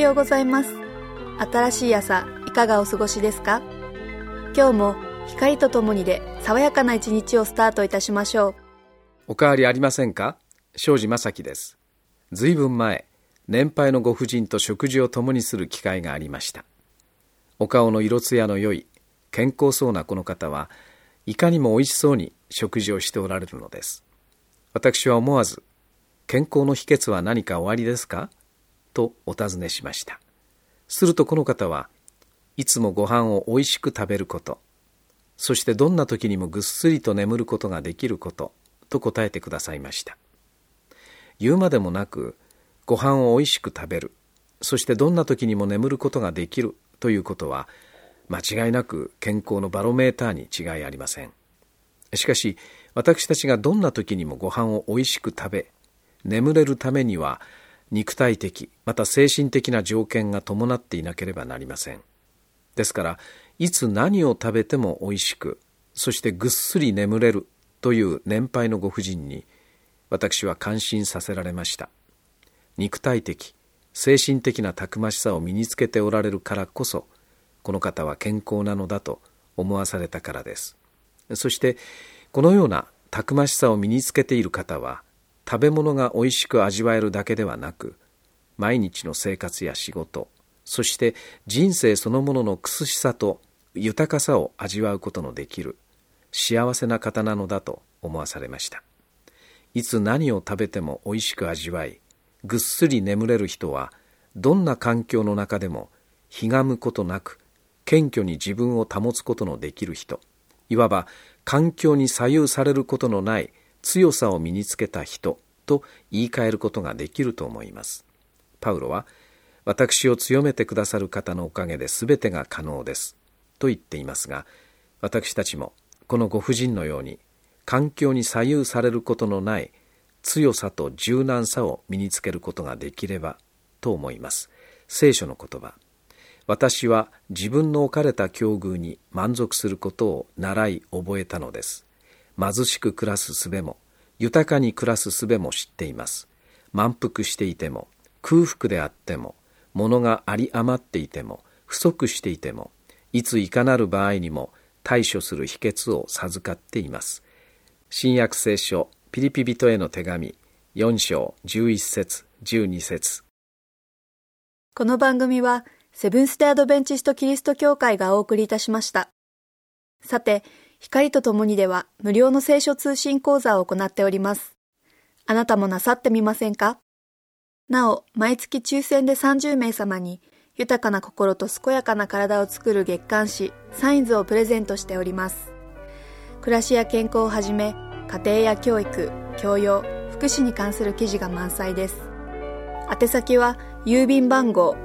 ようございます。新しい朝、いかがお過ごしですか？今日も光とともにで爽やかな一日をスタートいたしましょう。 お変わりありませんか？庄司正樹です。ずいぶん前、年配のご婦人と食事を共にする機会がありました。お顔の色艶の良い、健康そうなこの方はいかにもおいしそうに食事をしておられるのです。私は思わず、健康の秘訣は何かおありですか？とお尋ねしました。するとこの方はいつもご飯をおいしく食べること、そしてどんな時にもぐっすりと眠ることができることと答えてくださいました。言うまでもなく、ご飯をおいしく食べる、そしてどんな時にも眠ることができるということは、間違いなく健康のバロメーターに違いありません。しかし、私たちがどんな時にもご飯をおいしく食べ、眠れるためには、肉体的、また精神的な条件が伴っていなければなりません。ですから、いつ何を食べてもおいしく、そしてぐっすり眠れるという年配のご婦人に、私は感心させられました。肉体的、精神的なたくましさを身につけておられるからこそ、この方は健康なのだと思わされたからです。そして、このようなたくましさを身につけている方は、食べ物がおいしく味わえるだけではなく、毎日の生活や仕事、そして人生そのものの苦しさと豊かさを味わうことのできる幸せな方なのだと思わされました。いつ何を食べてもおいしく味わい、ぐっすり眠れる人は、どんな環境の中でもひがむことなく、謙虚に自分を保つことのできる人、いわば環境に左右されることのない強さを身につけた人と言い換えることができると思います。パウロは、私を強めてくださる方のおかげで全てが可能ですと言っていますが、私たちもこのご婦人のように環境に左右されることのない強さと柔軟さを身につけることができればと思います。聖書の言葉、私は自分の置かれた境遇に満足することを習い覚えたのです。貧しく暮らす術も、豊かに暮らす術も知っています。満腹していても、空腹であっても、物があり余っていても、不足していても、いついかなる場合にも対処する秘訣を授かっています。新約聖書、ピリピ人への手紙、4章11節12節。 この番組は、セブンステアドベンチストキリスト教会がお送りいたしました。さて、光とともにでは無料の聖書通信講座を行っております。あなたもなさってみませんか？なお、毎月抽選で30名様に豊かな心と健やかな体を作る月刊誌サインズをプレゼントしております。暮らしや健康をはじめ、家庭や教育、教養、福祉に関する記事が満載です。宛先は郵便番号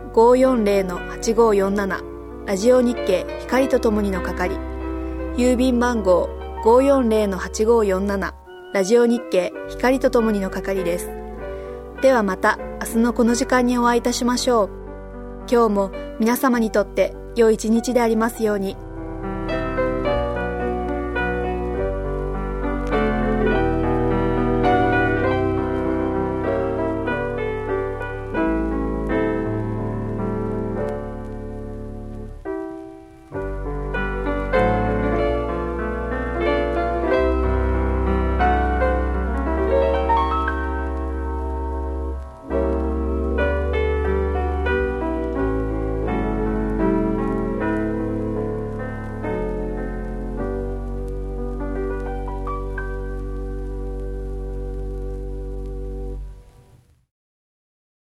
540-8547 ラジオ日経光とともにの係、郵便番号 540-8547 ラジオ日経光とともにの係です。ではまた明日のこの時間にお会いいたしましょう。今日も皆様にとって良い一日でありますように。